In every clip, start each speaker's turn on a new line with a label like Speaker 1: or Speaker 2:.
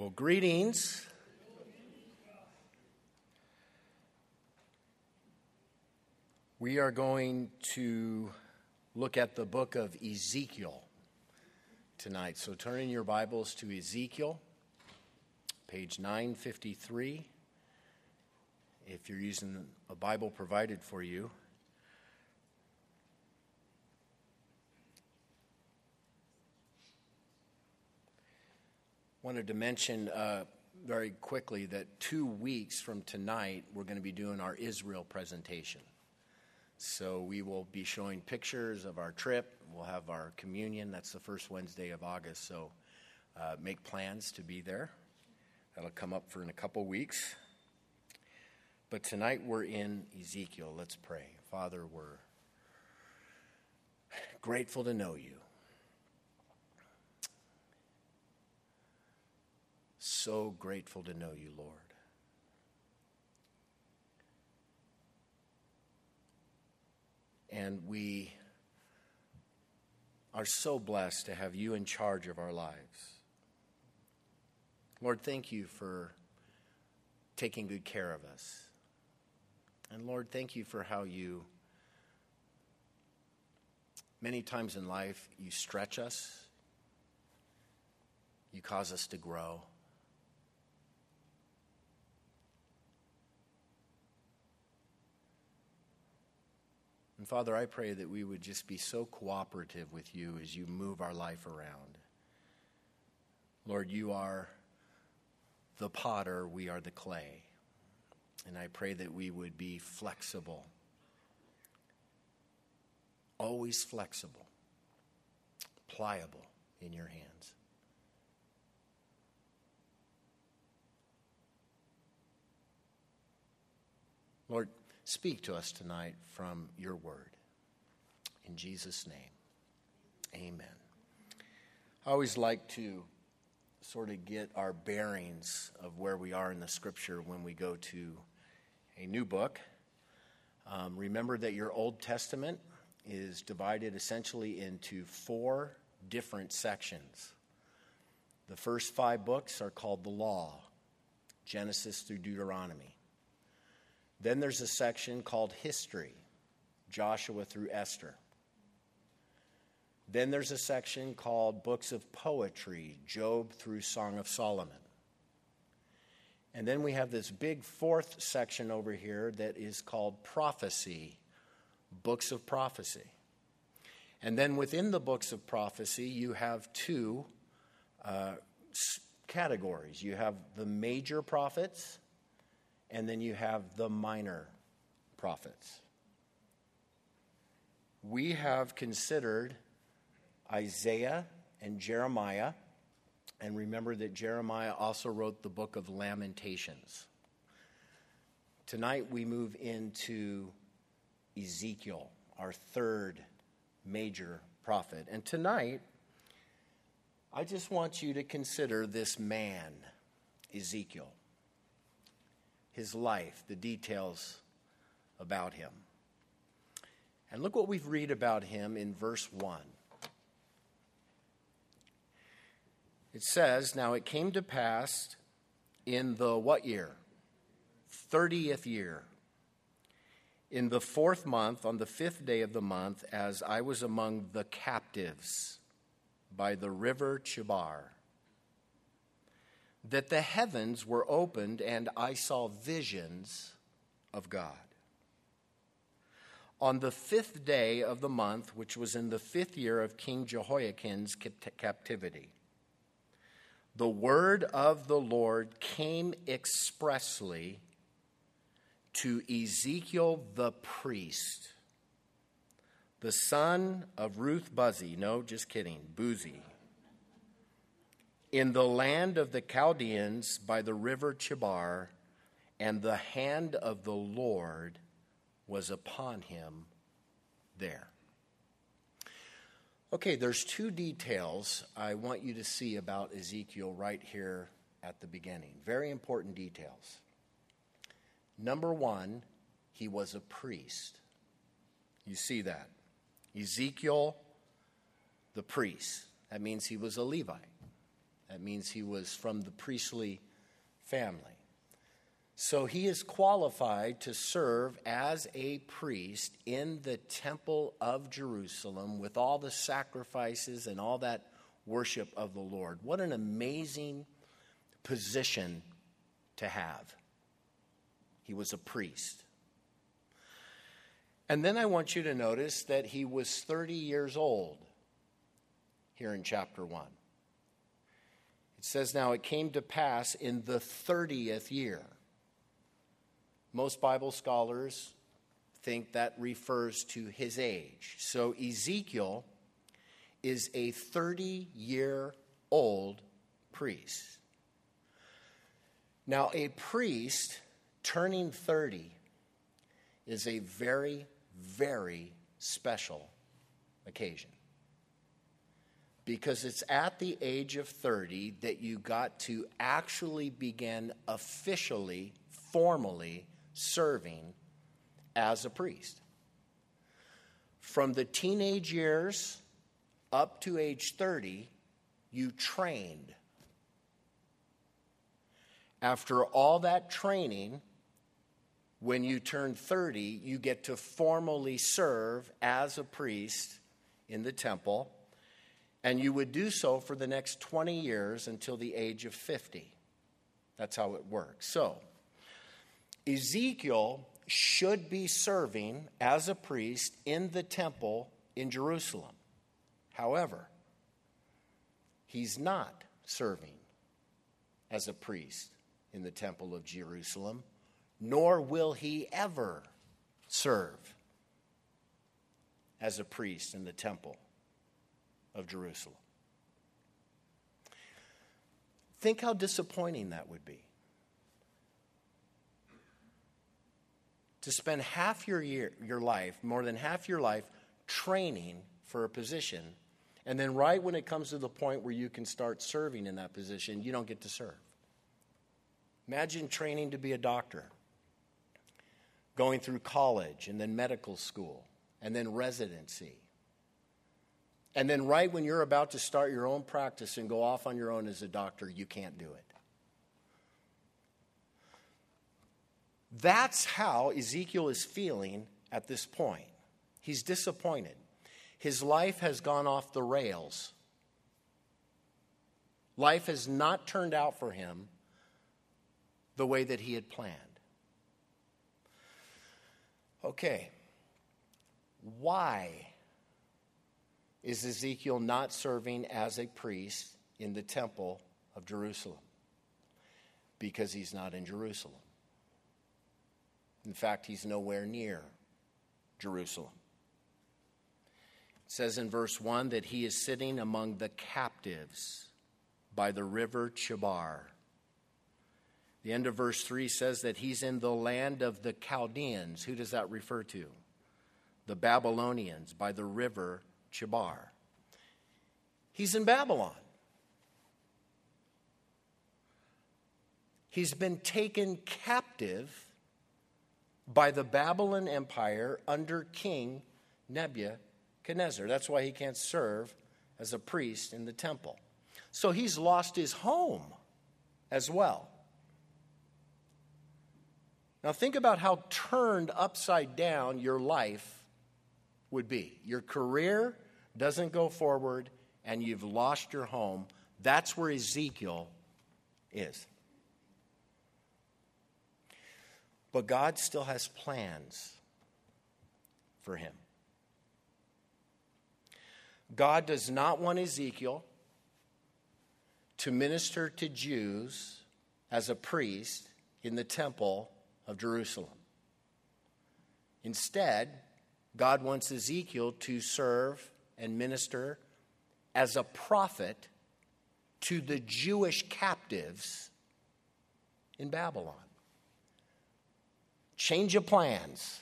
Speaker 1: Well, greetings. We are going to look at the book of Ezekiel tonight. So turn in your Bibles to Ezekiel, page 953. If you're using a Bible provided for you. Wanted to mention very quickly that 2 weeks from tonight, we're going to be doing our Israel presentation. So we will be showing pictures of our trip. We'll have our communion. That's the first Wednesday of August. So make plans to be there. That'll come up in a couple weeks. But tonight we're in Ezekiel. Let's pray. Father, we're grateful to know you. So grateful to know you, Lord. And we are so blessed to have you in charge of our lives. Lord, thank you for taking good care of us. And Lord, thank you for how you, many times in life, you stretch us. You cause us to grow. And Father, I pray that we would just be so cooperative with you as you move our life around. Lord, you are the potter, we are the clay. And I pray that we would be flexible, always flexible, pliable in your hands. Lord, speak to us tonight from your word. In Jesus' name, amen. I always like to sort of get our bearings of where we are in the scripture when we go to a new book. Remember that your Old Testament is divided essentially into 4 different sections. The first 5 books are called the Law, Genesis through Deuteronomy. Then there's a section called History, Joshua through Esther. Then there's a section called Books of Poetry, Job through Song of Solomon. And then we have this big 4th section over here that is called Prophecy, Books of Prophecy. And then within the Books of Prophecy, you have 2 categories. You have the major prophets, and then you have the minor prophets. We have considered Isaiah and Jeremiah, and remember that Jeremiah also wrote the book of Lamentations. Tonight we move into Ezekiel, our 3rd major prophet. And tonight, I just want you to consider this man, Ezekiel. His life, the details about him. And look what we read about him in verse 1. It says, "Now it came to pass in the" what year? 30th year. "In the 4th month, on the 5th day of the month, as I was among the captives by the river Chebar, that the heavens were opened, and I saw visions of God. On the 5th day of the month, which was in the 5th year of King Jehoiakim's captivity, the word of the Lord came expressly to Ezekiel the priest, the son of Ruth Buzzi," no, just kidding, Boozy, "in the land of the Chaldeans by the river Chebar, and the hand of the Lord was upon him there." Okay, there's 2 details I want you to see about Ezekiel right here at the beginning. Very important details. Number 1, he was a priest. You see that. Ezekiel, the priest. That means he was a Levite. That means he was from the priestly family. So he is qualified to serve as a priest in the temple of Jerusalem with all the sacrifices and all that worship of the Lord. What an amazing position to have. He was a priest. And then I want you to notice that he was 30 years old here in chapter 1. It says, now it came to pass in the 30th year. Most Bible scholars think that refers to his age. So Ezekiel is a 30-year-old priest. Now, a priest turning 30 is a very, very special occasion. Because it's at the age of 30 that you got to actually begin officially, formally serving as a priest. From the teenage years up to age 30, you trained. After all that training, when you turn 30, you get to formally serve as a priest in the temple, and you would do so for the next 20 years until the age of 50. That's how it works. So, Ezekiel should be serving as a priest in the temple in Jerusalem. However, he's not serving as a priest in the temple of Jerusalem, nor will he ever serve as a priest in the temple of Jerusalem. Think how disappointing that would be. To spend half your life, more than half your life, training for a position, and then right when it comes to the point where you can start serving in that position, you don't get to serve. Imagine training to be a doctor, going through college and then medical school and then residency. And then right when you're about to start your own practice and go off on your own as a doctor, you can't do it. That's how Ezekiel is feeling at this point. He's disappointed. His life has gone off the rails. Life has not turned out for him the way that he had planned. Okay, why is Ezekiel not serving as a priest in the temple of Jerusalem? Because he's not in Jerusalem. In fact, he's nowhere near Jerusalem. It says in verse 1 that he is sitting among the captives by the river Chebar. The end of verse 3 says that he's in the land of the Chaldeans. Who does that refer to? The Babylonians by the river Chebar. He's in Babylon. He's been taken captive by the Babylon Empire under King Nebuchadnezzar. That's why he can't serve as a priest in the temple. So he's lost his home as well. Now think about how turned upside down your life would be. Your career doesn't go forward and you've lost your home. That's where Ezekiel is. But God still has plans for him. God does not want Ezekiel to minister to Jews as a priest in the temple of Jerusalem. Instead, God wants Ezekiel to serve and minister as a prophet to the Jewish captives in Babylon. Change of plans.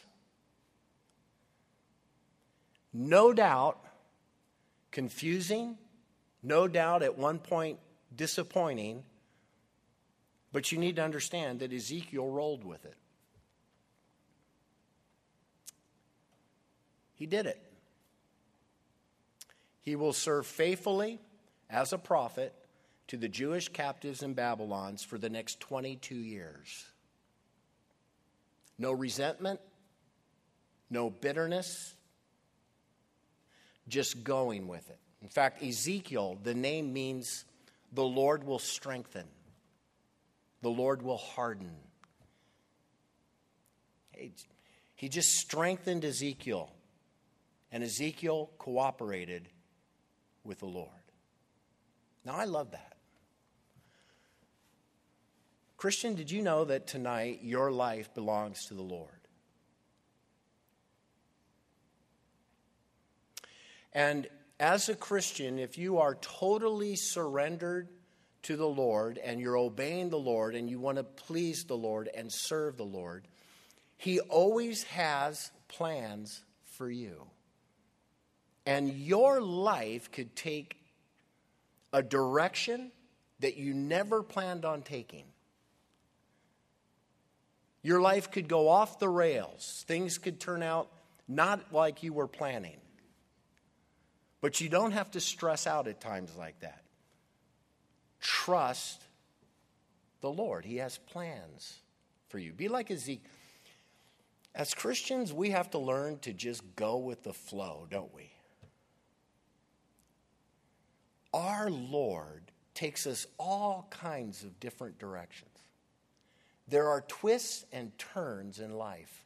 Speaker 1: No doubt confusing, no doubt at one point disappointing, but you need to understand that Ezekiel rolled with it. He did it. He will serve faithfully as a prophet to the Jewish captives in Babylon for the next 22 years. No resentment, no bitterness, just going with it. In fact, Ezekiel, the name means the Lord will strengthen. The Lord will harden. He just strengthened Ezekiel, and Ezekiel cooperated with the Lord. Now, I love that. Christian, did you know that tonight your life belongs to the Lord? And as a Christian, if you are totally surrendered to the Lord and you're obeying the Lord and you want to please the Lord and serve the Lord, He always has plans for you. And your life could take a direction that you never planned on taking. Your life could go off the rails. Things could turn out not like you were planning. But you don't have to stress out at times like that. Trust the Lord. He has plans for you. Be like Ezekiel. As Christians, we have to learn to just go with the flow, don't we? Our Lord takes us all kinds of different directions. There are twists and turns in life.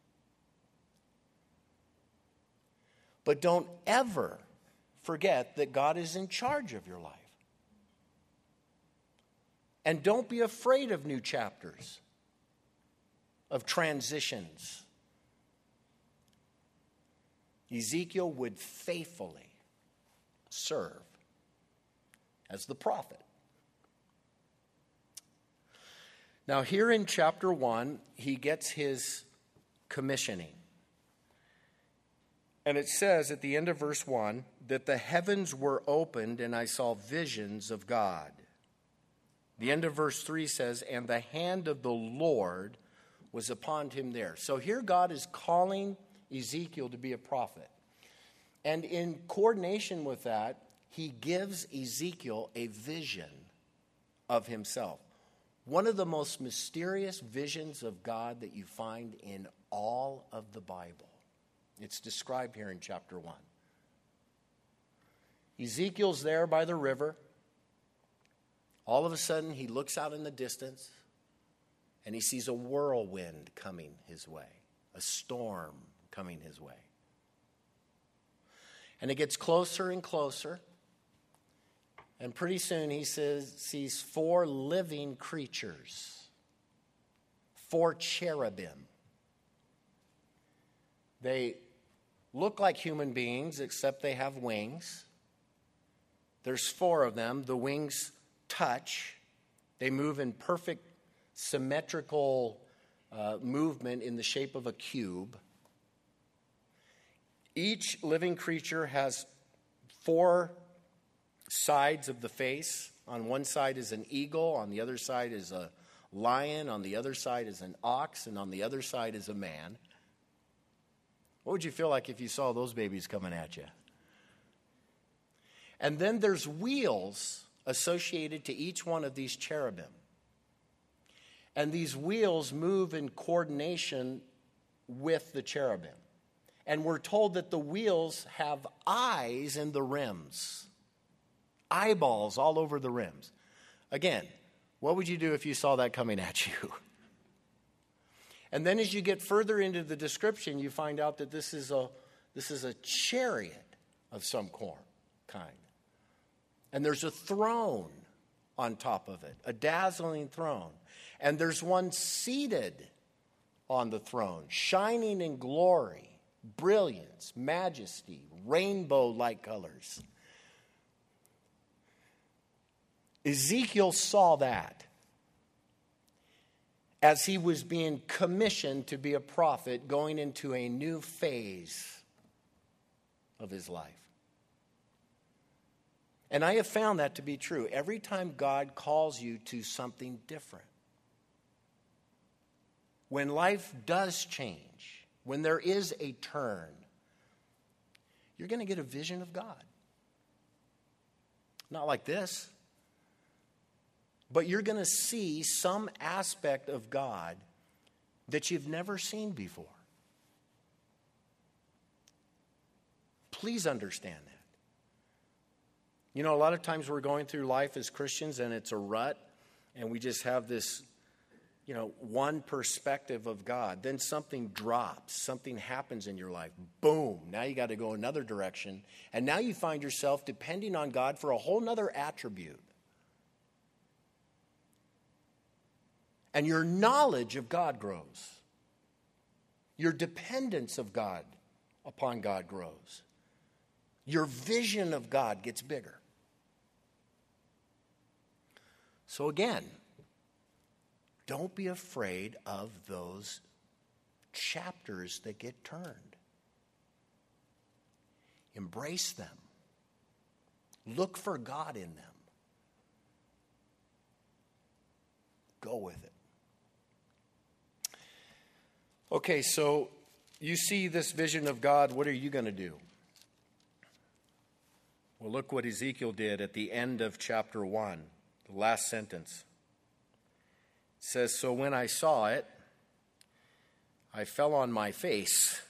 Speaker 1: But don't ever forget that God is in charge of your life. And don't be afraid of new chapters, of transitions. Ezekiel would faithfully serve as the prophet. Now, here in chapter 1, he gets his commissioning. And it says at the end of verse 1 that the heavens were opened and I saw visions of God. The end of verse 3 says, and the hand of the Lord was upon him there. So here God is calling Ezekiel to be a prophet. And in coordination with that, he gives Ezekiel a vision of himself. One of the most mysterious visions of God that you find in all of the Bible. It's described here in chapter 1. Ezekiel's there by the river. All of a sudden, he looks out in the distance, and he sees a whirlwind coming his way, a storm coming his way. And it gets closer and closer, and pretty soon he sees 4 living creatures, 4 cherubim. They look like human beings, except they have wings. There's 4 of them. The wings touch. They move in perfect symmetrical movement in the shape of a cube. Each living creature has 4 sides of the face. On one side is an eagle, on the other side is a lion, on the other side is an ox, and on the other side is a man. What would you feel like if you saw those babies coming at you? And then there's wheels associated to each one of these cherubim. And these wheels move in coordination with the cherubim. And we're told that the wheels have eyes in the rims. Eyeballs all over the rims. Again, what would you do if you saw that coming at you? And then as you get further into the description, you find out that this is a chariot of some kind. And there's a throne on top of it, a dazzling throne. And there's one seated on the throne, shining in glory, brilliance, majesty, rainbow-like colors. Ezekiel saw that as he was being commissioned to be a prophet going into a new phase of his life. And I have found that to be true. Every time God calls you to something different, when life does change, when there is a turn, you're going to get a vision of God. Not like this. But you're going to see some aspect of God that you've never seen before. Please understand that. You know, a lot of times we're going through life as Christians and it's a rut, and we just have this, one perspective of God. Then something drops, something happens in your life. Boom, now you got to go another direction. And now you find yourself depending on God for a whole nother attribute. And your knowledge of God grows. Your dependence of God upon God grows. Your vision of God gets bigger. So again, don't be afraid of those chapters that get turned. Embrace them. Look for God in them. Go with it. Okay, so you see this vision of God. What are you going to do? Well, look what Ezekiel did at the end of chapter 1, the last sentence. It says, "So when I saw it, I fell on my face,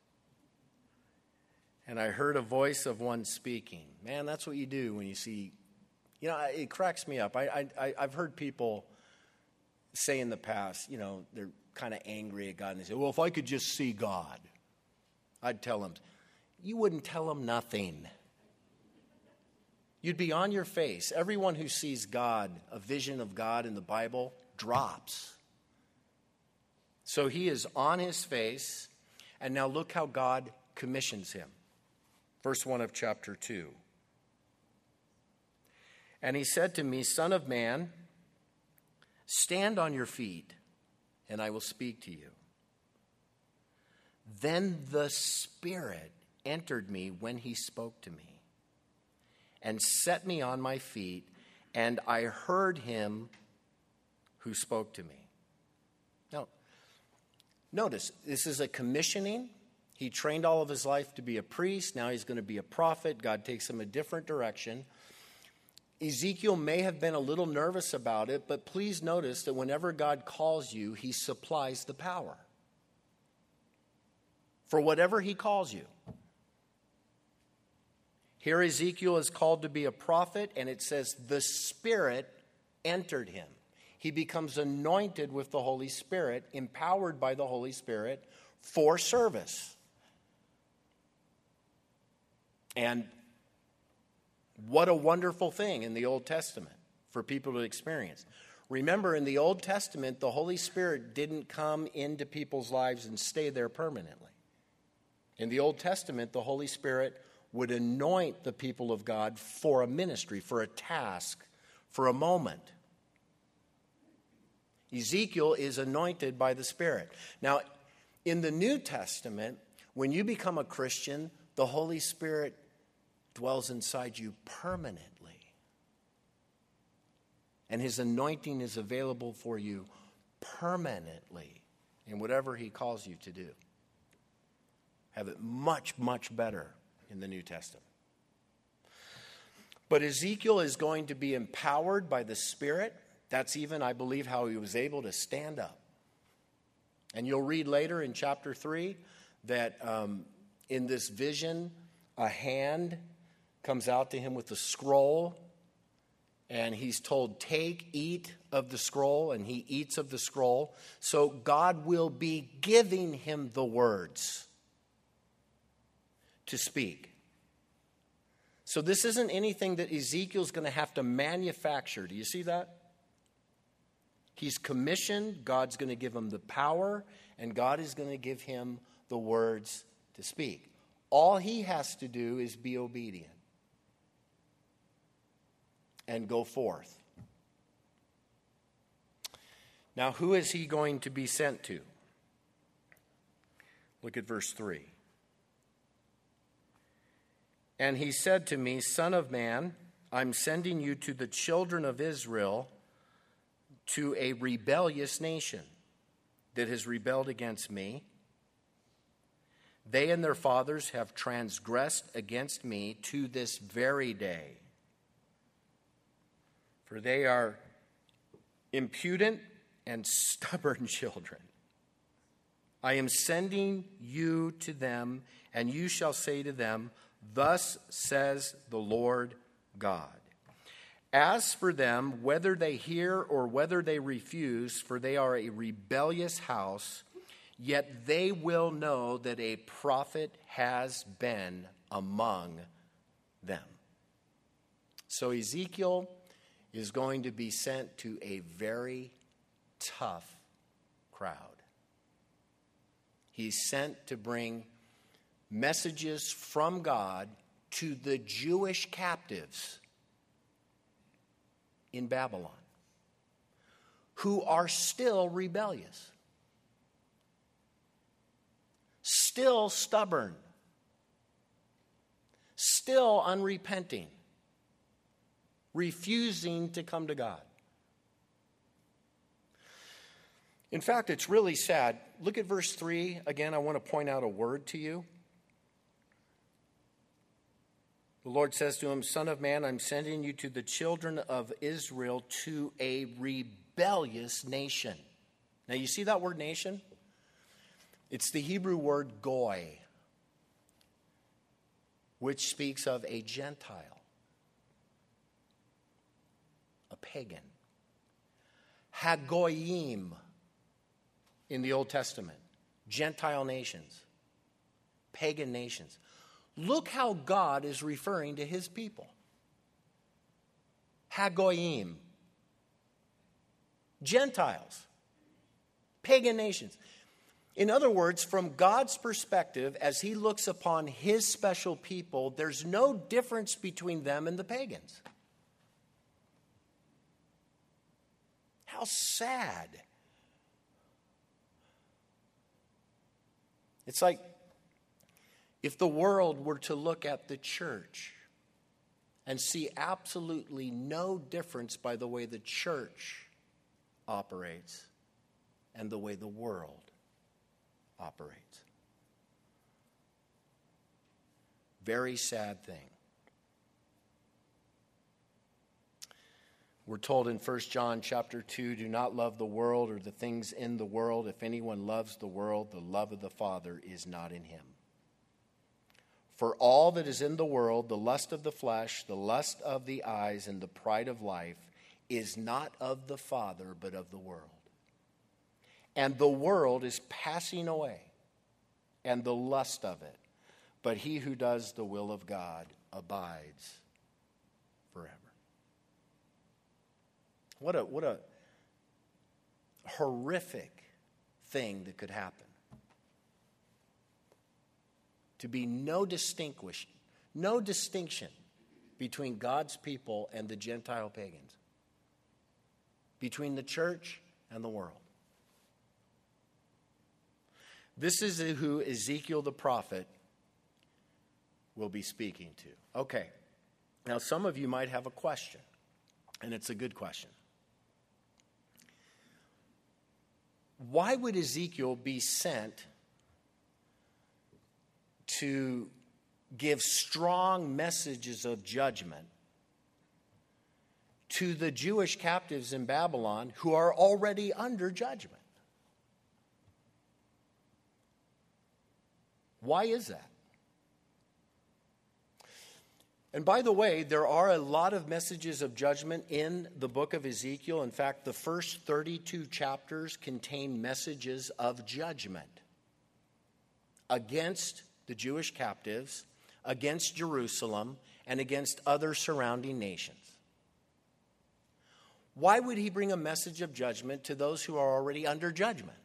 Speaker 1: and I heard a voice of one speaking." Man, that's what you do when you see, it cracks me up. I've heard people say in the past, they're kind of angry at God, and they say, well, if I could just see God, I'd tell them. You wouldn't tell them nothing. You'd be on your face. Everyone who sees God, a vision of God in the Bible, drops. So he is on his face, and now look how God commissions him. Verse 1 of chapter 2. "And he said to me, Son of man, stand on your feet, and I will speak to you. Then the Spirit entered me when he spoke to me, and set me on my feet, and I heard him who spoke to me." Now, notice, this is a commissioning. He trained all of his life to be a priest. Now he's going to be a prophet. God takes him a different direction. Ezekiel may have been a little nervous about it, but please notice that whenever God calls you, he supplies the power for whatever he calls you. Here Ezekiel is called to be a prophet, and it says the Spirit entered him. He becomes anointed with the Holy Spirit, empowered by the Holy Spirit for service. And what a wonderful thing in the Old Testament for people to experience. Remember, in the Old Testament, the Holy Spirit didn't come into people's lives and stay there permanently. In the Old Testament, the Holy Spirit would anoint the people of God for a ministry, for a task, for a moment. Ezekiel is anointed by the Spirit. Now, in the New Testament, when you become a Christian, the Holy Spirit dwells inside you permanently. And his anointing is available for you permanently in whatever he calls you to do. Have it much, much better in the New Testament. But Ezekiel is going to be empowered by the Spirit. That's even, I believe, how he was able to stand up. And you'll read later in chapter 3 that in this vision, a hand comes out to him with a scroll, and he's told, take, eat of the scroll, and he eats of the scroll. So God will be giving him the words to speak. So this isn't anything that Ezekiel's going to have to manufacture. Do you see that? He's commissioned. God's going to give him the power, and God is going to give him the words to speak. All he has to do is be obedient and go forth. Now, who is he going to be sent to? Look at verse 3. "And he said to me, Son of man, I'm sending you to the children of Israel, to a rebellious nation that has rebelled against me. They and their fathers have transgressed against me to this very day. For they are impudent and stubborn children. I am sending you to them, and you shall say to them, thus says the Lord God. As for them, whether they hear or whether they refuse, for they are a rebellious house, yet they will know that a prophet has been among them. So Ezekiel is going to be sent to a very tough crowd. He's sent to bring messages from God to the Jewish captives in Babylon, who are still rebellious, still stubborn, still unrepenting, refusing to come to God. In fact, it's really sad. Look at verse 3. Again, I want to point out a word to you. The Lord says to him, Son of man, I'm sending you to the children of Israel, to a rebellious nation. Now, you see that word nation? It's the Hebrew word goy, which speaks of a Gentile, a pagan. Hagoyim in the Old Testament, Gentile nations, pagan nations. Look how God is referring to his people. Hagoyim, Gentiles, pagan nations. In other words, from God's perspective, as he looks upon his special people, there's no difference between them and the pagans. How sad. It's like if the world were to look at the church and see absolutely no difference by the way the church operates and the way the world operates. Very sad thing. We're told in 1 John chapter 2, do not love the world or the things in the world. If anyone loves the world, the love of the Father is not in him. For all that is in the world, the lust of the flesh, the lust of the eyes, and the pride of life, is not of the Father, but of the world. And the world is passing away, and the lust of it. But he who does the will of God abides forever. What a horrific thing that could happen. To be no distinction between God's people and the Gentile pagans, between the church and the world. This is who Ezekiel the prophet will be speaking to. Okay, now some of you might have a question, and it's a good question. Why would Ezekiel be sent to give strong messages of judgment to the Jewish captives in Babylon who are already under judgment? Why is that? And by the way, there are a lot of messages of judgment in the book of Ezekiel. In fact, the first 32 chapters contain messages of judgment against the Jewish captives, against Jerusalem, and against other surrounding nations. Why would he bring a message of judgment to those who are already under judgment?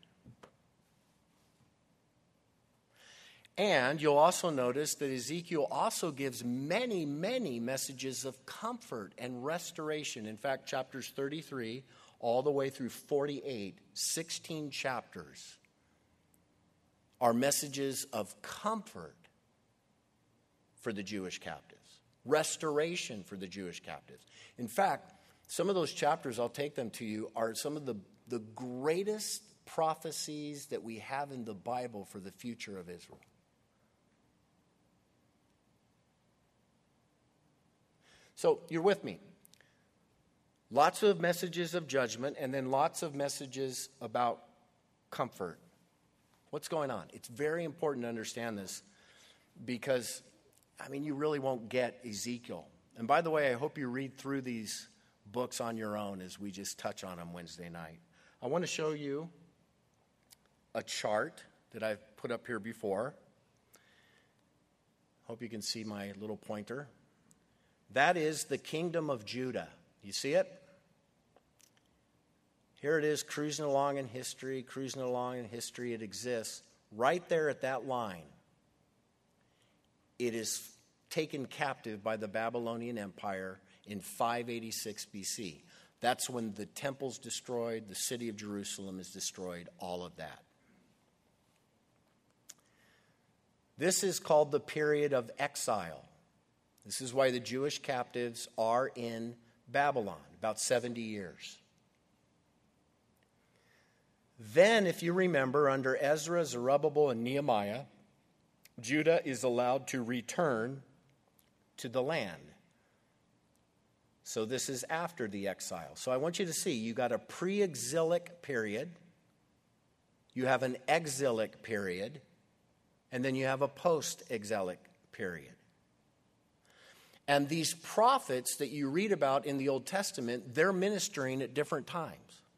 Speaker 1: And you'll also notice that Ezekiel also gives many, many messages of comfort and restoration. In fact, chapters 33 all the way through 48, 16 chapters, are messages of comfort for the Jewish captives, restoration for the Jewish captives. In fact, some of those chapters, I'll take them to you, are some of the greatest prophecies that we have in the Bible for the future of Israel. So you're with me. Lots of messages of judgment, and then lots of messages about comfort. What's going on? It's very important to understand this because, you really won't get Ezekiel. And by the way, I hope you read through these books on your own as we just touch on them Wednesday night. I want to show you a chart that I've put up here before. Hope you can see my little pointer. That is the kingdom of Judah. You see it? Here it is, cruising along in history. It exists. Right there at that line, it is taken captive by the Babylonian Empire in 586 BC. That's when the temple's destroyed, the city of Jerusalem is destroyed, all of that. This is called the period of exile. This is why the Jewish captives are in Babylon, about 70 years. Then, if you remember, under Ezra, Zerubbabel, and Nehemiah, Judah is allowed to return to the land. So this is after the exile. So I want you to see, you got a pre-exilic period, you have an exilic period, and then you have a post-exilic period. And these prophets that you read about in the Old Testament, they're ministering at different times.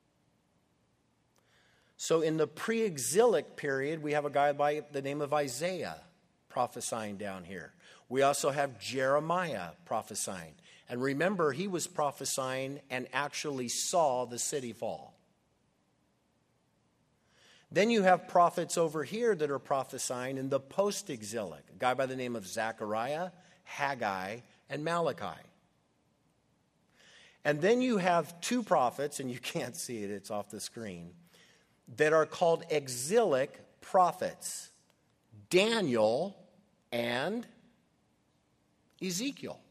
Speaker 1: So in the pre-exilic period, we have a guy by the name of Isaiah prophesying down here. We also have Jeremiah prophesying. And remember, he was prophesying and actually saw the city fall. Then you have prophets over here that are prophesying in the post-exilic. A guy by the name of Zechariah, Haggai, and Malachi. And then you have two prophets, and you can't see it, it's off the screen, that are called exilic prophets, Daniel and Ezekiel.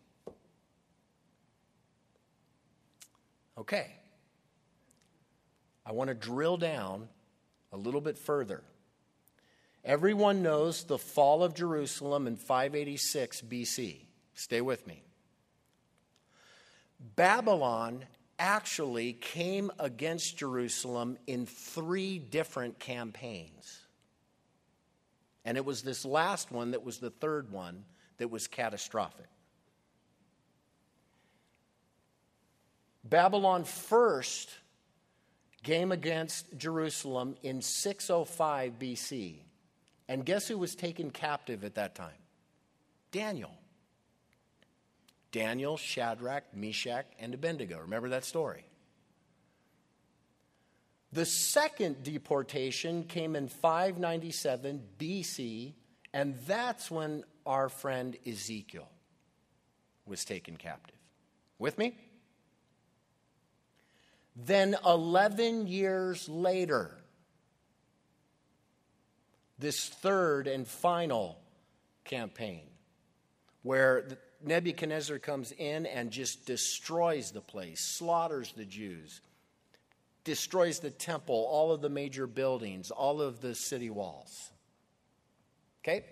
Speaker 1: Okay. I want to drill down a little bit further. Everyone knows the fall of Jerusalem in 586 BC. Stay with me. Babylon actually came against Jerusalem in 3 different campaigns. And it was this last one that was the third one that was catastrophic. Babylon first came against Jerusalem in 605 BC. And guess who was taken captive at that time? Daniel. Daniel, Shadrach, Meshach, and Abednego. Remember that story? The second deportation came in 597 BC, and that's when our friend Ezekiel was taken captive. With me? Then 11 years later, this third and final campaign, where Nebuchadnezzar comes in and just destroys the place, slaughters the Jews, destroys the temple, all of the major buildings, all of the city walls. Okay?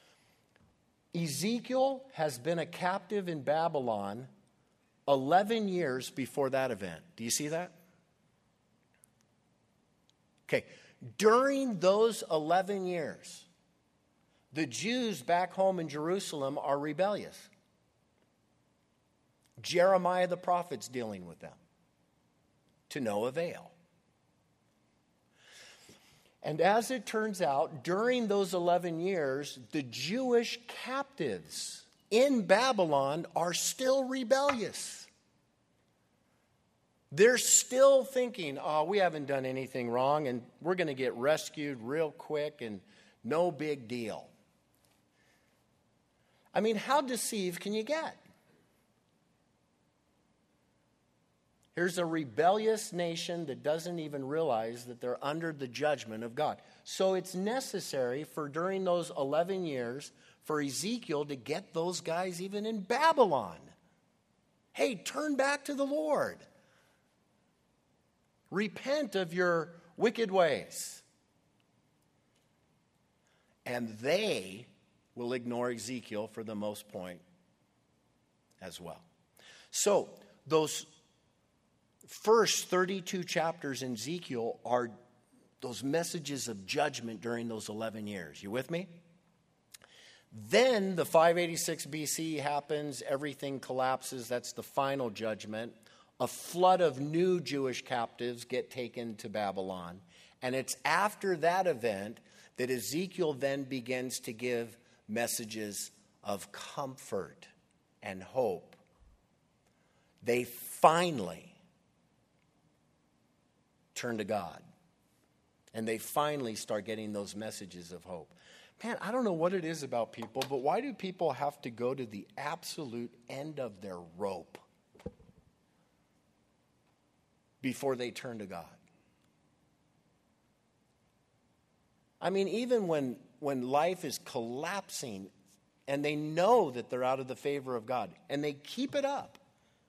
Speaker 1: Ezekiel has been a captive in Babylon 11 years before that event. Do you see that? Okay. During those 11 years, the Jews back home in Jerusalem are rebellious. Jeremiah the prophet's dealing with them to no avail. And as it turns out, during those 11 years, the Jewish captives in Babylon are still rebellious. They're still thinking, oh, we haven't done anything wrong and we're going to get rescued real quick and no big deal. I mean, how deceived can you get? Here's a rebellious nation that doesn't even realize that they're under the judgment of God. So it's necessary for during those 11 years for Ezekiel to get those guys even in Babylon. Hey, turn back to the Lord. Repent of your wicked ways. And they will ignore Ezekiel for the most point as well. So those first 32 chapters in Ezekiel are those messages of judgment during those 11 years. You with me? Then the 586 BC happens, everything collapses. That's the final judgment. A flood of new Jewish captives get taken to Babylon. And it's after that event that Ezekiel then begins to give messages of comfort and hope. They finally turn to God. And they finally start getting those messages of hope. Man, I don't know what it is about people, but why do people have to go to the absolute end of their rope before they turn to God? I mean, even when life is collapsing and they know that they're out of the favor of God and they keep it up.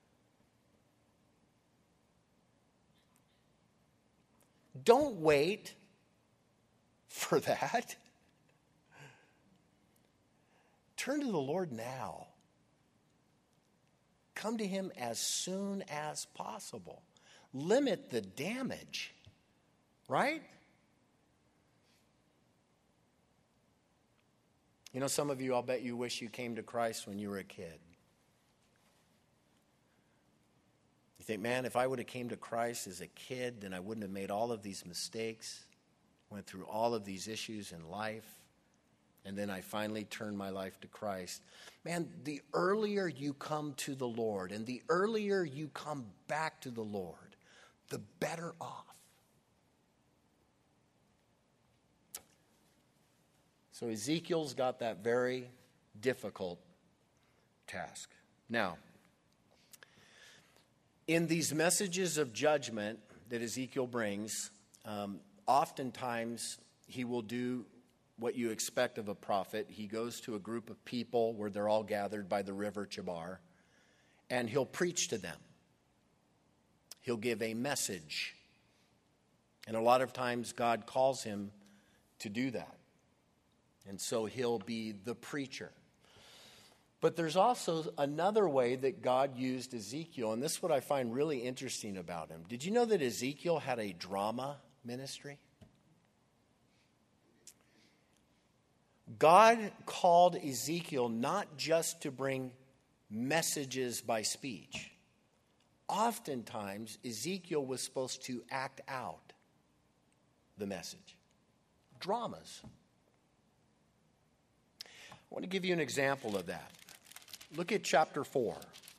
Speaker 1: Don't wait for that. Turn to the Lord now. Come to Him as soon as possible. Limit the damage, right? You know, some of you, I'll bet you wish you came to Christ when you were a kid. You think, man, if I would have came to Christ as a kid, then I wouldn't have made all of these mistakes, went through all of these issues in life. And then I finally turned my life to Christ. Man, the earlier you come to the Lord and the earlier you come back to the Lord, the better off. So Ezekiel's got that very difficult task. Now, in these messages of judgment that Ezekiel brings, oftentimes he will do what you expect of a prophet. He goes to a group of people where they're all gathered by the river Chebar, and he'll preach to them. He'll give a message. And a lot of times God calls him to do that. And so he'll be the preacher. But there's also another way that God used Ezekiel, and this is what I find really interesting about him. Did you know that Ezekiel had a drama ministry? God called Ezekiel not just to bring messages by speech. Oftentimes, Ezekiel was supposed to act out the message. Dramas. I want to give you an example of that. Look at chapter 4.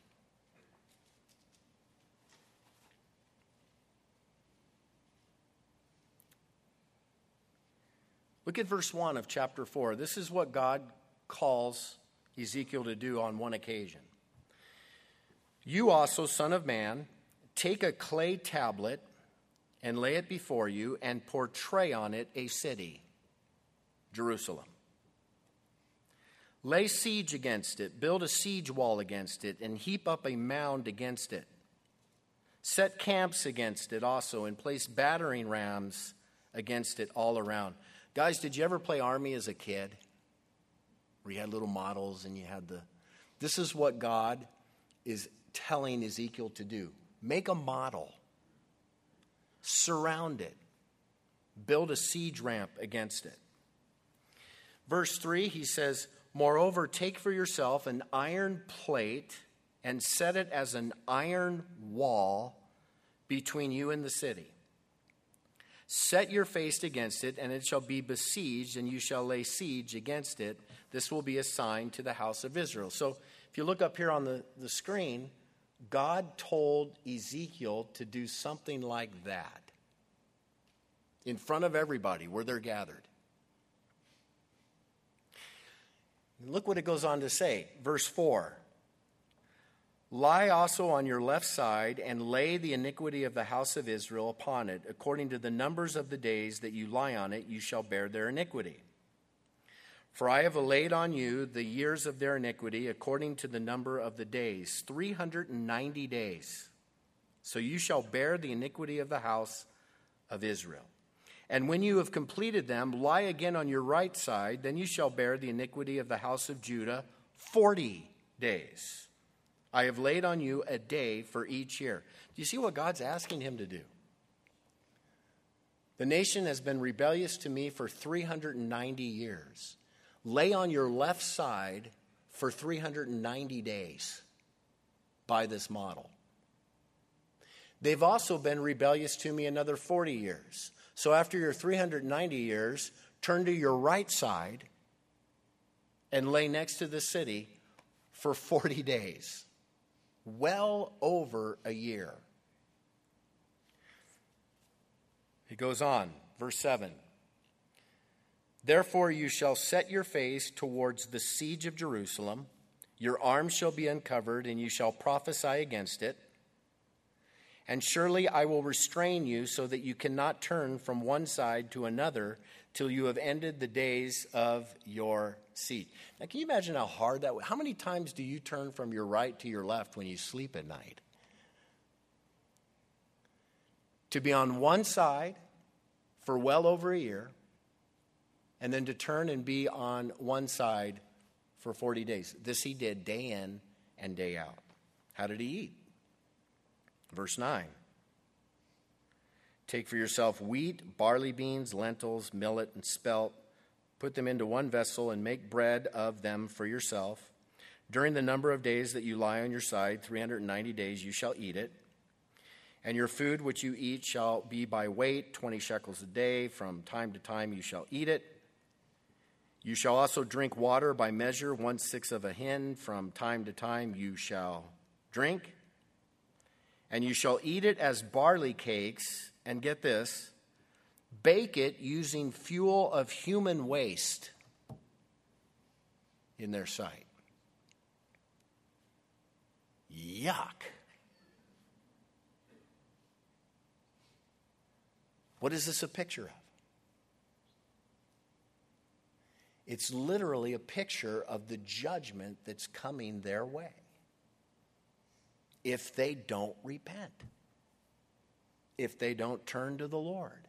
Speaker 1: Look at verse 1 of chapter 4. This is what God calls Ezekiel to do on one occasion. You also, son of man, take a clay tablet and lay it before you and portray on it a city, Jerusalem. Lay siege against it, build a siege wall against it, and heap up a mound against it. Set camps against it also, and place battering rams against it all around. Guys, did you ever play Army as a kid? Where you had little models and you had the... This is what God is telling Ezekiel to do. Make a model. Surround it. Build a siege ramp against it. Verse 3, he says, moreover, take for yourself an iron plate and set it as an iron wall between you and the city. Set your face against it, and it shall be besieged, and you shall lay siege against it. This will be a sign to the house of Israel. So if you look up here on the screen, God told Ezekiel to do something like that in front of everybody where they're gathered. Look what it goes on to say. Verse 4. Lie also on your left side and lay the iniquity of the house of Israel upon it. According to the numbers of the days that you lie on it, you shall bear their iniquity. For I have laid on you the years of their iniquity according to the number of the days, 390 days. So you shall bear the iniquity of the house of Israel. And when you have completed them, lie again on your right side, then you shall bear the iniquity of the house of Judah 40 days. I have laid on you a day for each year. Do you see what God's asking him to do? The nation has been rebellious to me for 390 years. Lay on your left side for 390 days by this model. They've also been rebellious to me another 40 years. So after your 390 years, turn to your right side and lay next to the city for 40 days. Well over a year. It goes on, verse 7. Therefore you shall set your face towards the siege of Jerusalem. Your arms shall be uncovered, and you shall prophesy against it. And surely I will restrain you so that you cannot turn from one side to another till you have ended the days of your siege. Now, can you imagine how hard that was? How many times do you turn from your right to your left when you sleep at night? To be on one side for well over a year, and then to turn and be on one side for 40 days. This he did day in and day out. How did he eat? Verse 9. Take for yourself wheat, barley beans, lentils, millet, and spelt. Put them into one vessel and make bread of them for yourself. During the number of days that you lie on your side, 390 days, you shall eat it. And your food which you eat shall be by weight, 20 shekels a day. From time to time you shall eat it. You shall also drink water by measure, 1/6 of a hin. From time to time you shall drink. And you shall eat it as barley cakes. And get this, bake it using fuel of human waste in their sight. Yuck. What is this a picture of? It's literally a picture of the judgment that's coming their way if they don't repent, if they don't turn to the Lord.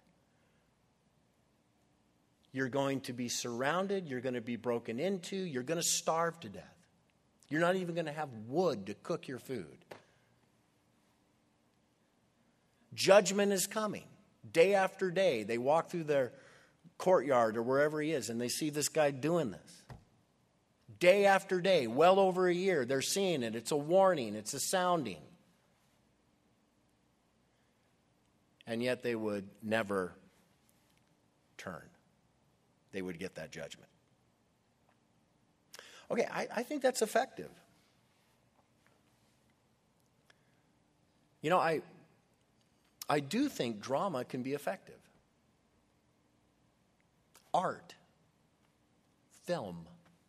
Speaker 1: You're going to be surrounded, you're going to be broken into, you're going to starve to death. You're not even going to have wood to cook your food. Judgment is coming. Day after day, they walk through their courtyard or wherever he is, and they see this guy doing this. Day after day, well over a year, they're seeing it. It's a warning. It's a sounding. And yet they would never turn. They would get that judgment. Okay, I think that's effective. You know, I do think drama can be effective. Art, film.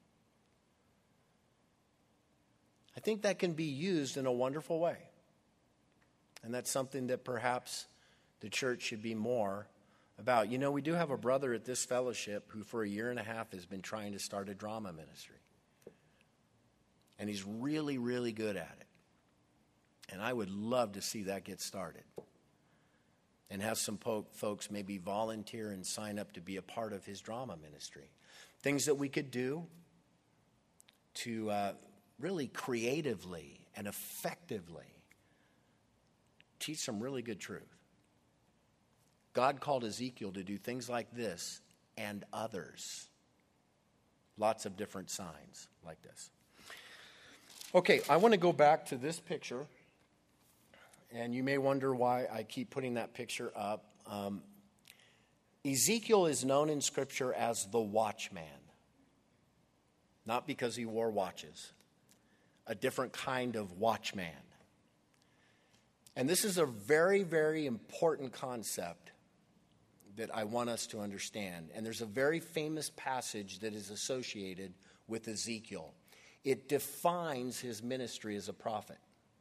Speaker 1: I think that can be used in a wonderful way. And that's something that perhaps the church should be more about. You know, we do have a brother at this fellowship who for 1.5 years has been trying to start a drama ministry. And he's really, really good at it. And I would love to see that get started. And have some folks maybe volunteer and sign up to be a part of his drama ministry. Things that we could do to really creatively and effectively teach some really good truth. God called Ezekiel to do things like this and others. Lots of different signs like this. Okay, I want to go back to this picture. And you may wonder why I keep putting that picture up. Ezekiel is known in Scripture as the watchman. Not because he wore watches. A different kind of watchman. And this is a very, very important concept that I want us to understand. And there's a very famous passage that is associated with Ezekiel. It defines his ministry as a prophet.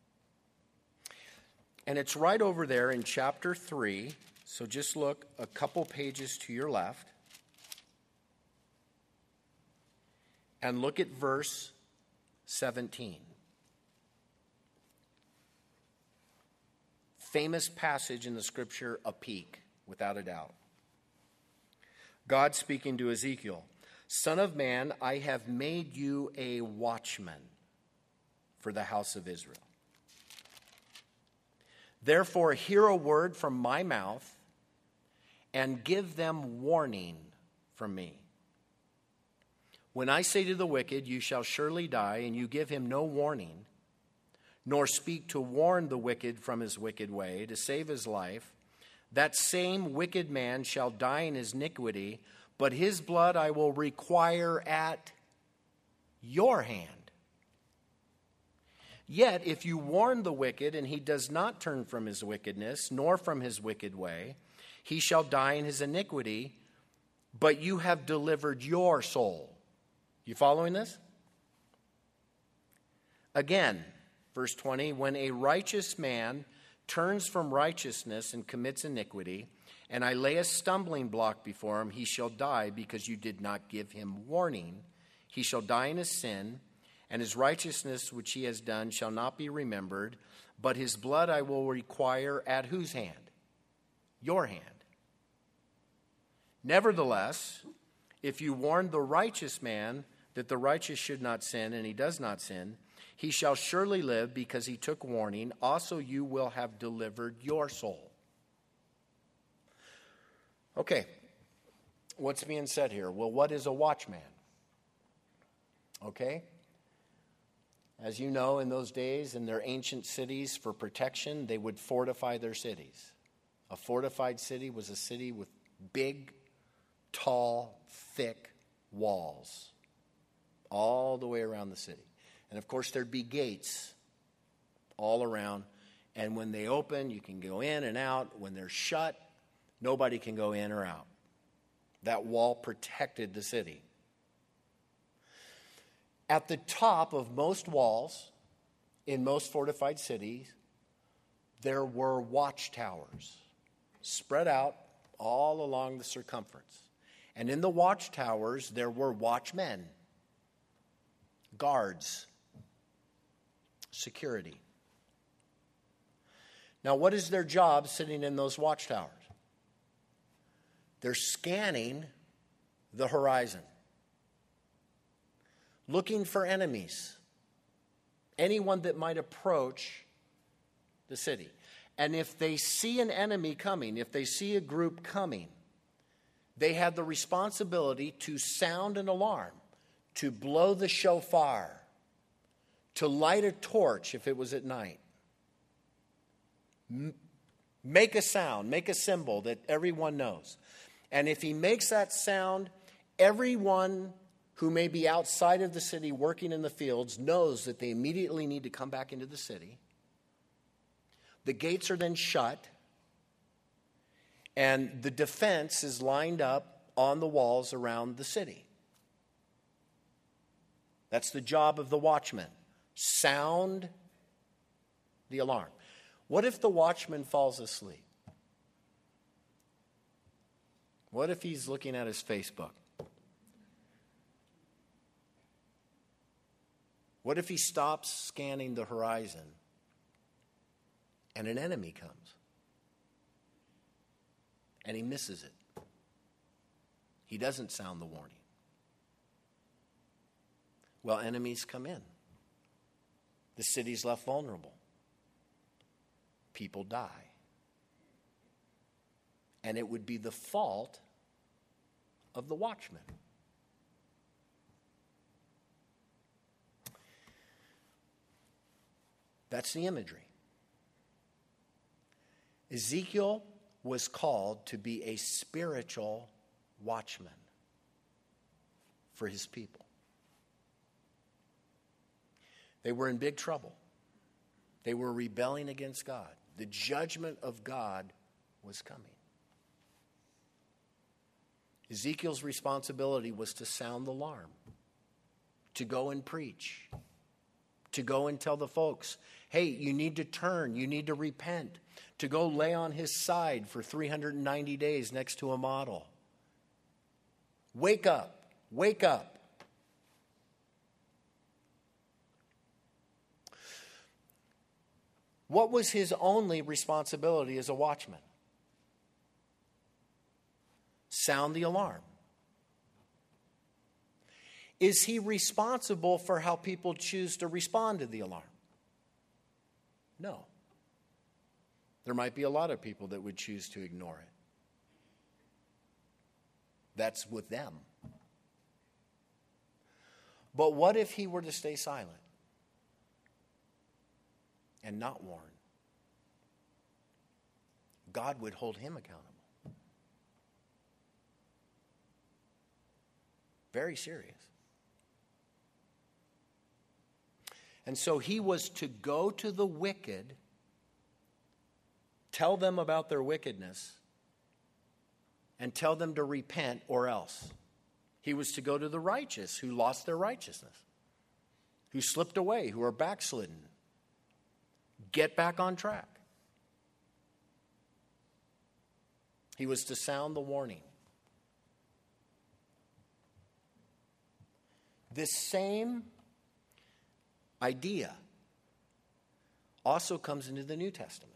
Speaker 1: And it's right over there in chapter 3. So just look a couple pages to your left. And look at verse 17. Famous passage in the Scripture, a peek, without a doubt. God speaking to Ezekiel, Son of man, I have made you a watchman for the house of Israel. Therefore, hear a word from my mouth and give them warning from me. When I say to the wicked, you shall surely die, and you give him no warning, nor speak to warn the wicked from his wicked way, to save his life, that same wicked man shall die in his iniquity, but his blood I will require at your hand. Yet if you warn the wicked, and he does not turn from his wickedness, nor from his wicked way, he shall die in his iniquity, but you have delivered your soul. You following this? Again, verse 20, when a righteous man turns from righteousness and commits iniquity, and I lay a stumbling block before him, he shall die because you did not give him warning. He shall die in his sin, and his righteousness which he has done shall not be remembered, but his blood I will require at whose hand? Your hand. Nevertheless, if you warn the righteous man that the righteous should not sin, and he does not sin, he shall surely live because he took warning. Also you will have delivered your soul. Okay, what's being said here? Well, what is a watchman? Okay? As you know, in those days, in their ancient cities, for protection, they would fortify their cities. A fortified city was a city with big, tall, thick walls all the way around the city. And of course, there'd be gates all around. And when they open, you can go in and out. When they're shut, nobody can go in or out. That wall protected the city. At the top of most walls, in most fortified cities, there were watchtowers spread out all along the circumference. And in the watchtowers, there were watchmen, guards, security. Now, what is their job sitting in those watchtowers? They're scanning the horizon, looking for enemies, anyone that might approach the city. And if they see an enemy coming, if they see a group coming, they have the responsibility to sound an alarm, to blow the shofar, to light a torch if it was at night. Make a sound, make a symbol that everyone knows. And if he makes that sound, everyone who may be outside of the city working in the fields knows that they immediately need to come back into the city. The gates are then shut, and the defense is lined up on the walls around the city. That's the job of the watchman. Sound the alarm. What if the watchman falls asleep? What if he's looking at his Facebook? What if he stops scanning the horizon and an enemy comes and he misses it? He doesn't sound the warning. Well, enemies come in. The city's left vulnerable. People die. And it would be the fault of the watchman. That's the imagery. Ezekiel was called to be a spiritual watchman for his people. They were in big trouble. They were rebelling against God. The judgment of God was coming. Ezekiel's responsibility was to sound the alarm, to go and preach, to go and tell the folks, hey, you need to turn, you need to repent, to go lay on his side for 390 days next to a model. Wake up, wake up. What was his only responsibility as a watchman? Sound the alarm. Is he responsible for how people choose to respond to the alarm? No. There might be a lot of people that would choose to ignore it. That's with them. But what if he were to stay silent and not warn? God would hold him accountable. Very serious. And so he was to go to the wicked, tell them about their wickedness, and tell them to repent or else. He was to go to the righteous who lost their righteousness, who slipped away, who are backslidden. Get back on track. He was to sound the warning. This same idea also comes into the New Testament.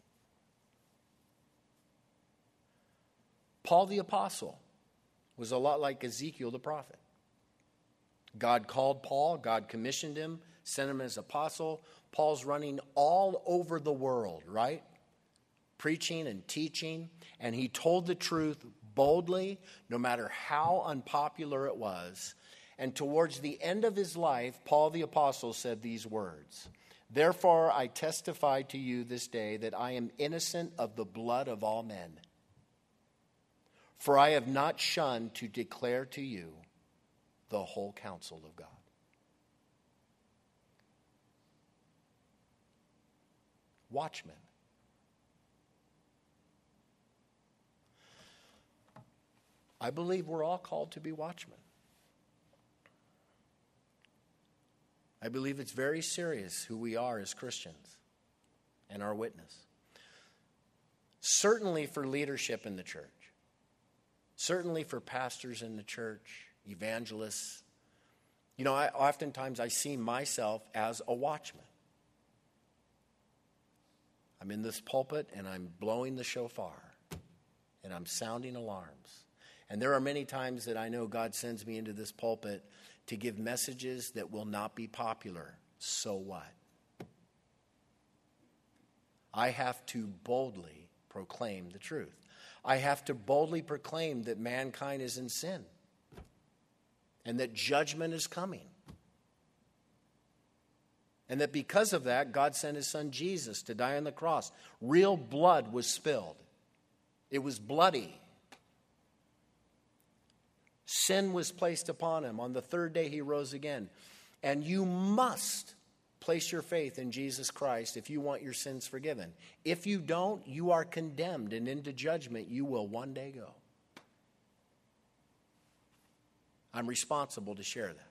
Speaker 1: Paul the Apostle was a lot like Ezekiel the prophet. God called Paul, God commissioned him, sent him as apostle. Paul's running all over the world, right? Preaching and teaching, and he told the truth boldly, no matter how unpopular it was. And towards the end of his life, Paul the Apostle said these words, "Therefore I testify to you this day that I am innocent of the blood of all men. For I have not shunned to declare to you the whole counsel of God." Watchmen. I believe we're all called to be watchmen. I believe it's very serious who we are as Christians and our witness. Certainly for leadership in the church. Certainly for pastors in the church, evangelists. You know, oftentimes I see myself as a watchman. I'm in this pulpit and I'm blowing the shofar and I'm sounding alarms. And there are many times that I know God sends me into this pulpit to give messages that will not be popular. So what? I have to boldly proclaim the truth. I have to boldly proclaim that mankind is in sin and that judgment is coming. And that because of that, God sent his son Jesus to die on the cross. Real blood was spilled. It was bloody. Sin was placed upon him. On the third day, he rose again. And you must place your faith in Jesus Christ if you want your sins forgiven. If you don't, you are condemned, and into judgment you will one day go. I'm responsible to share that.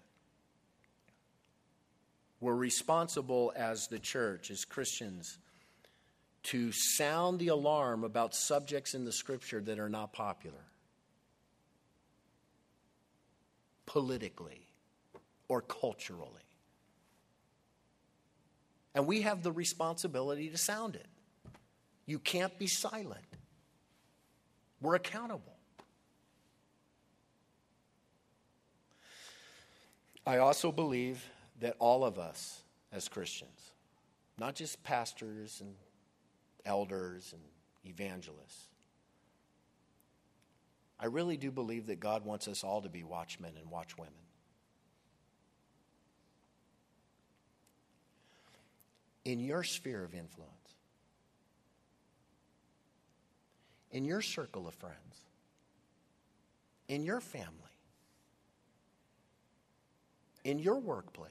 Speaker 1: We're responsible as the church, as Christians, to sound the alarm about subjects in the Scripture that are not popular. Politically or culturally. And we have the responsibility to sound it. You can't be silent. We're accountable. I also believe that all of us as Christians, not just pastors and elders and evangelists, I really do believe that God wants us all to be watchmen and watchwomen. In your sphere of influence, in your circle of friends, in your family, in your workplace,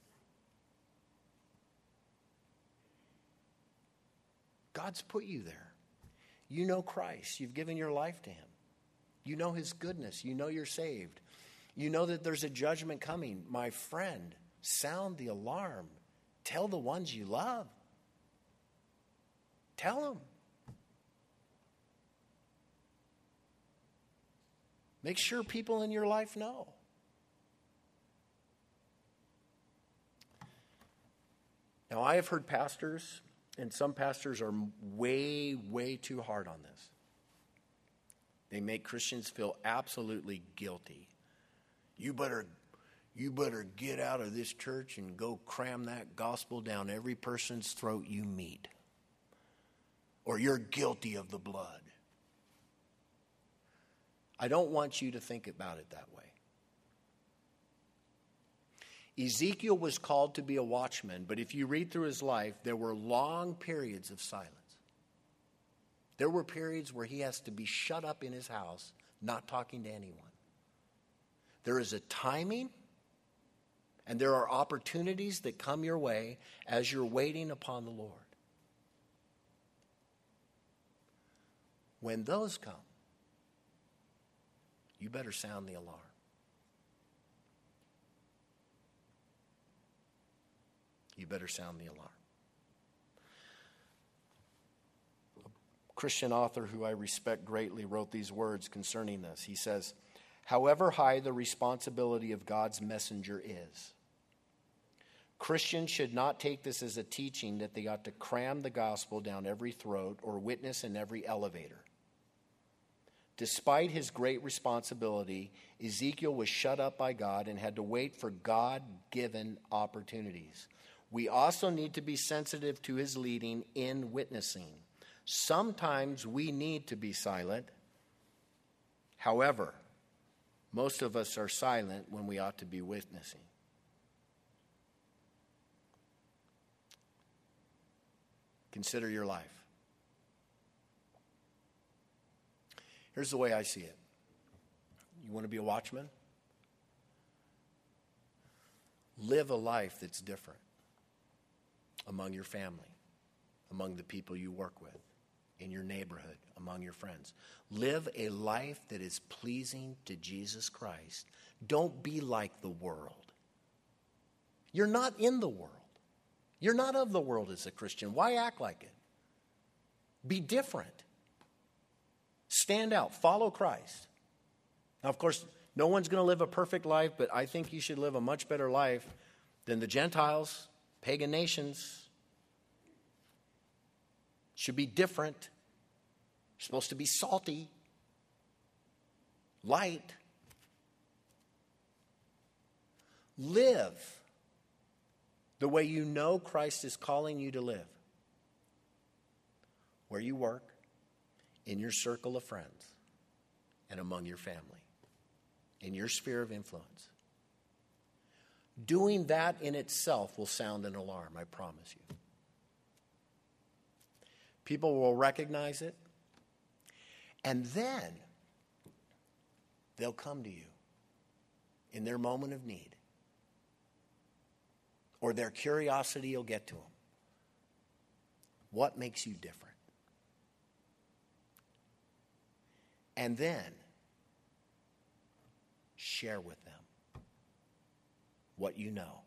Speaker 1: God's put you there. You know Christ. You've given your life to him. You know his goodness. You know you're saved. You know that there's a judgment coming. My friend, sound the alarm. Tell the ones you love. Tell them. Make sure people in your life know. Now, I have heard pastors, and some pastors are way, way too hard on this. They make Christians feel absolutely guilty. You better get out of this church and go cram that gospel down every person's throat you meet. or you're guilty of the blood. I don't want you to think about it that way. Ezekiel was called to be a watchman, but if you read through his life, there were long periods of silence. There were periods where he has to be shut up in his house, not talking to anyone. There is a timing, and there are opportunities that come your way as you're waiting upon the Lord. When those come, you better sound the alarm. You better sound the alarm. A Christian author who I respect greatly wrote these words concerning this. He says, however high the responsibility of God's messenger is, Christians should not take this as a teaching that they ought to cram the gospel down every throat or witness in every elevator. Despite his great responsibility, Ezekiel was shut up by God and had to wait for God-given opportunities. We also need to be sensitive to his leading in witnessing. Sometimes we need to be silent. However, most of us are silent when we ought to be witnessing. Consider your life. Here's the way I see it. You want to be a watchman? Live a life that's different among your family, among the people you work with, in your neighborhood, among your friends. Live a life that is pleasing to Jesus Christ. Don't be like the world. You're not in the world. You're not of the world as a Christian. Why act like it? Be different. Stand out. Follow Christ. Now, of course, no one's going to live a perfect life, but I think you should live a much better life than the Gentiles, pagan nations. Should be different. You're supposed to be salty, light. Live the way you know Christ is calling you to live. Where you work, in your circle of friends, and among your family, in your sphere of influence. Doing that in itself will sound an alarm, I promise you. People will recognize it, and then they'll come to you in their moment of need, or their curiosity will get to them. What makes you different? And then share with them what you know.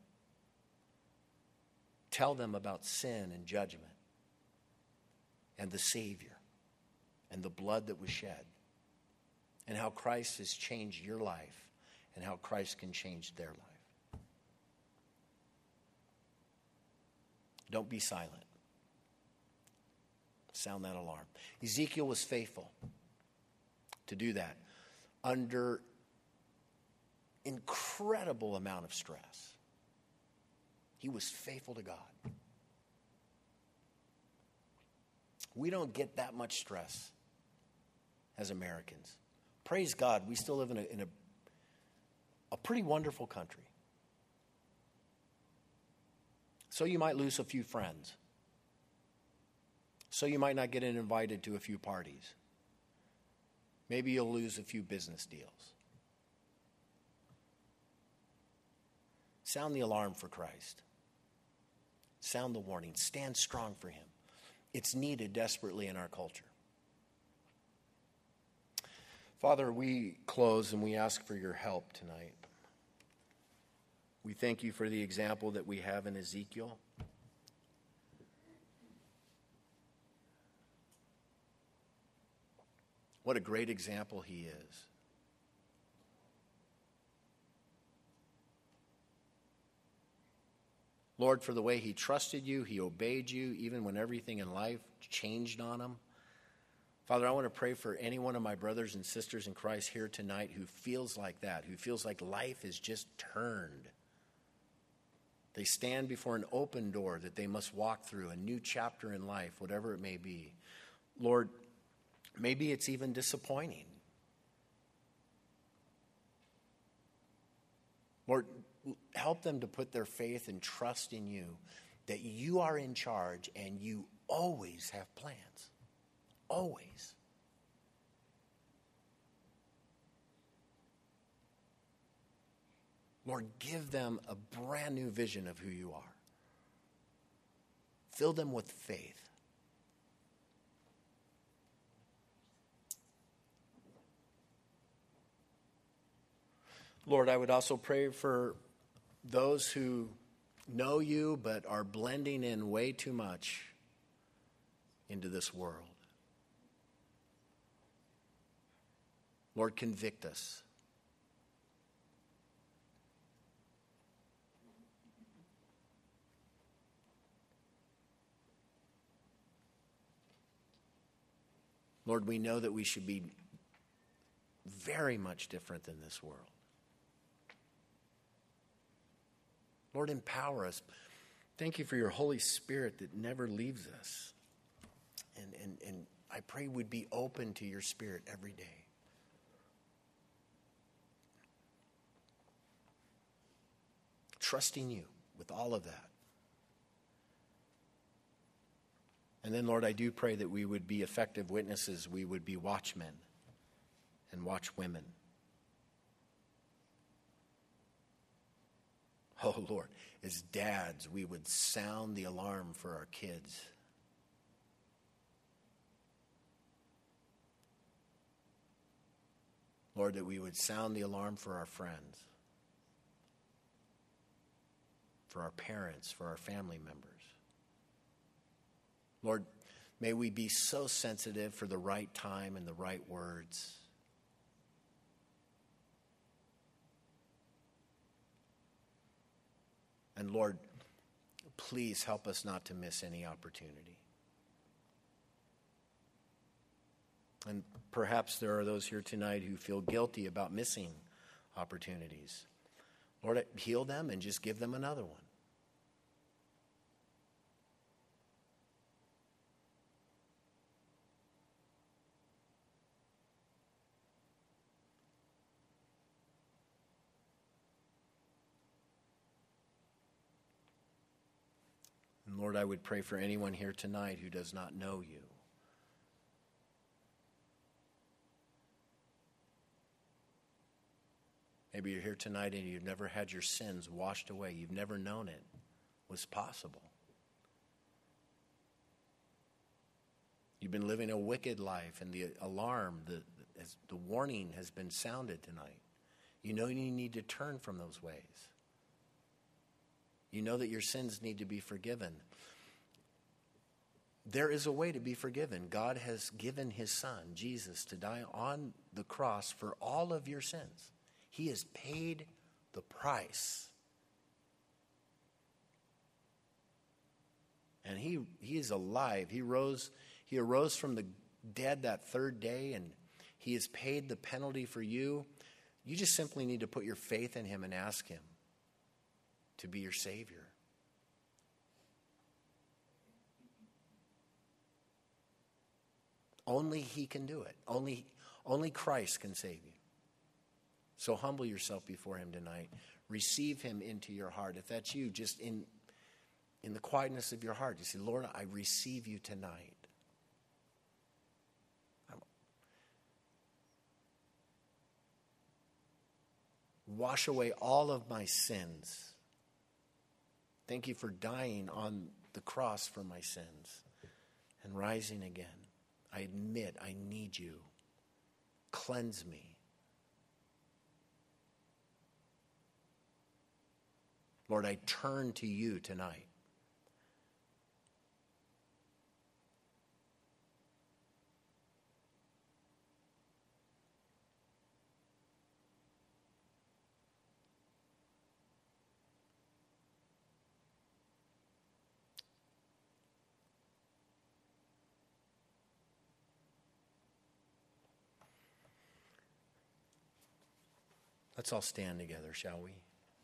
Speaker 1: Tell them about sin and judgment and the Savior and the blood that was shed and how Christ has changed your life and how Christ can change their life. Don't be silent. Sound that alarm. Ezekiel was faithful to do that under incredible amount of stress. He was faithful to God. We don't get that much stress as Americans. Praise God, we still live in a pretty wonderful country. So you might lose a few friends. So you might not get invited to a few parties. Maybe you'll lose a few business deals. Sound the alarm for Christ. Sound the warning. Stand strong for him. It's needed desperately in our culture. Father, we close and we ask for your help tonight. We thank you for the example that we have in Ezekiel. What a great example he is. Lord, for the way he trusted you, he obeyed you, even when everything in life changed on him. Father, I want to pray for any one of my brothers and sisters in Christ here tonight who feels like that, who feels like life is just turned. They stand before an open door that they must walk through, a new chapter in life, whatever it may be. Lord, maybe it's even disappointing. Lord, help them to put their faith and trust in you, that you are in charge and you always have plans. Always. Lord, give them a brand new vision of who you are. Fill them with faith. Lord, I would also pray for those who know you but are blending in way too much into this world. Lord, convict us. Lord, we know that we should be very much different than this world. Lord, empower us. Thank you for your Holy Spirit that never leaves us. And I pray we'd be open to your Spirit every day. Trusting you with all of that. And then, Lord, I do pray that we would be effective witnesses. We would be watchmen and watchwomen. Oh, Lord, as dads, we would sound the alarm for our kids. Lord, that we would sound the alarm for our friends, for our parents, for our family members. Lord, may we be so sensitive for the right time and the right words. And Lord, please help us not to miss any opportunity. And perhaps there are those here tonight who feel guilty about missing opportunities. Lord, heal them and just give them another one. And Lord, I would pray for anyone here tonight who does not know you. Maybe you're here tonight and you've never had your sins washed away. You've never known it was possible. You've been living a wicked life, and the alarm, the warning has been sounded tonight. You know you need to turn from those ways. You know that your sins need to be forgiven. There is a way to be forgiven. God has given his Son, Jesus, to die on the cross for all of your sins. He has paid the price. And he is alive. He arose from the dead that third day, and he has paid the penalty for you. You just simply need to put your faith in him and ask him to be your Savior. Only he can do it. Only Christ can save you. So humble yourself before him tonight. Receive him into your heart. If that's you, just in the quietness of your heart, you say, Lord, I receive you tonight. Wash away all of my sins. Thank you for dying on the cross for my sins and rising again. I admit I need you. Cleanse me. Lord, I turn to you tonight. Let's all stand together, shall we?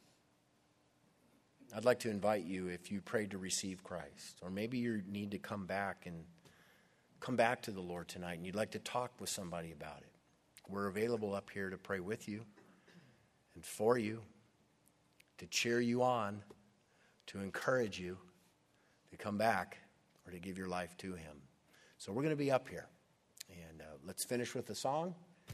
Speaker 1: I'd like to invite you, if you prayed to receive Christ, or maybe you need to come back and come back to the Lord tonight and you'd like to talk with somebody about it, we're available up here to pray with you and for you, to cheer you on, to encourage you to come back or to give your life to him. So we're going to be up here. And let's finish with the song.